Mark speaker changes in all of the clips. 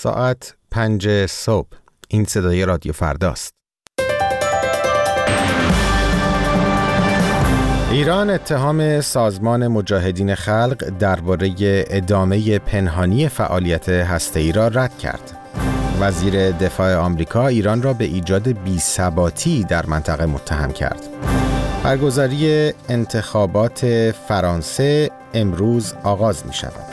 Speaker 1: ساعت 5 صبح. این صدای رادیو فرداست. ایران اتهام سازمان مجاهدین خلق درباره ادامه پنهانی فعالیت هسته‌ای را رد کرد. وزیر دفاع آمریکا ایران را به ایجاد بی‌ثباتی در منطقه متهم کرد. برگزاری انتخابات فرانسه امروز آغاز می شود.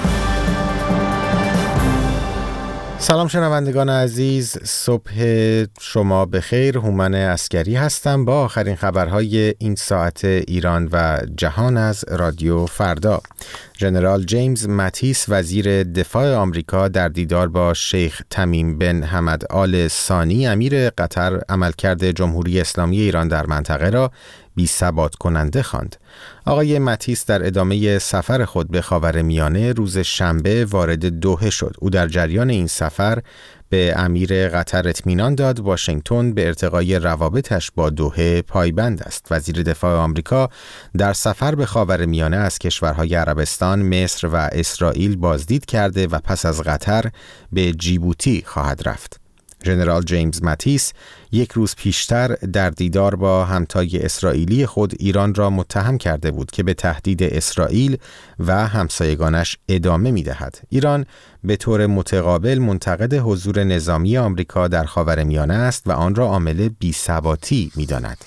Speaker 1: سلام شنوندگان عزیز، صبح شما بخیر. هومن عسکری هستم با آخرین خبرهای این ساعت ایران و جهان از رادیو فردا. ژنرال جیمز ماتیس وزیر دفاع آمریکا در دیدار با شیخ تمیم بن حمد آل ثانی امیر قطر عملکرد جمهوری اسلامی ایران در منطقه را بی‌ثبات کننده خواند. آقای ماتیس در ادامه سفر خود به خاورمیانه روز شنبه وارد دوحه شد. او در جریان این سفر به امیر قطر اطمینان داد واشنگتن به ارتقای روابطش با دوحه پایبند است. وزیر دفاع آمریکا در سفر به خاورمیانه از کشورهای عربستان، مصر و اسرائیل بازدید کرده و پس از قطر به جیبوتی خواهد رفت. ژنرال جیمز ماتیس یک روز پیشتر در دیدار با همتای اسرائیلی خود ایران را متهم کرده بود که به تهدید اسرائیل و همسایگانش ادامه می‌دهد. ایران به طور متقابل منتقد حضور نظامی آمریکا در خاورمیانه است و آن را عامل بی‌ثباتی می‌داند.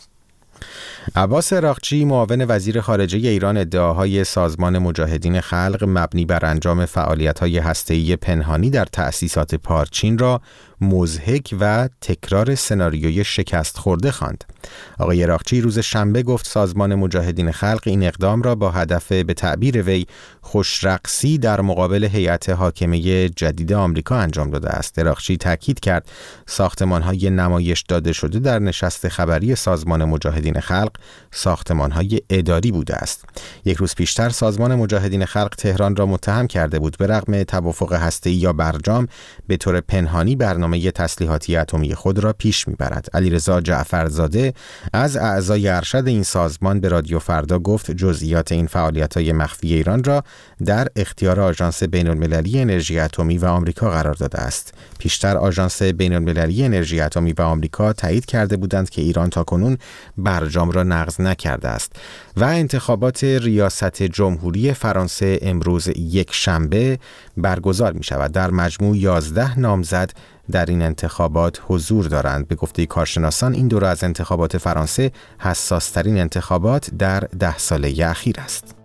Speaker 1: عباس عراقچی معاون وزیر خارجه ایران ادعاهای سازمان مجاهدین خلق مبنی بر انجام فعالیت‌های هسته‌ای پنهانی در تأسیسات پارچین را مضحک و تکرار سناریوی شکست خورده خواند. آقای عراقچی روز شنبه گفت سازمان مجاهدین خلق این اقدام را با هدف به تعبیر وی خوشرقصی در مقابل هیئت حاکمه جدید آمریکا انجام داده است. عراقچی تاکید کرد ساختمان‌های نمایش داده شده در نشست خبری سازمان مجاهدین خلق ساختمان‌های اداری بوده است. یک روز پیشتر سازمان مجاهدین خلق تهران را متهم کرده بود به رغم توافق هسته‌ای یا برجام به طور پنهانی برنامه تسلیحاتی اتمی خود را پیش می‌برد. علیرضا جعفرزاده از اعضای ارشد این سازمان به رادیو فردا گفت جزئیات این فعالیت‌های مخفی ایران را در اختیار آژانس بین‌المللی انرژی اتمی و آمریکا قرار داده است. پیشتر آژانس بین‌المللی انرژی اتمی و آمریکا تایید کرده بودند که ایران تاکنون برجام را نقض نکرده است. و انتخابات ریاست جمهوری فرانسه امروز یک شنبه برگزار می شود. در مجموع 11 نامزد در این انتخابات حضور دارند. به گفته کارشناسان این دوره از انتخابات فرانسه حساس‌ترین انتخابات در 10 ساله اخیر است.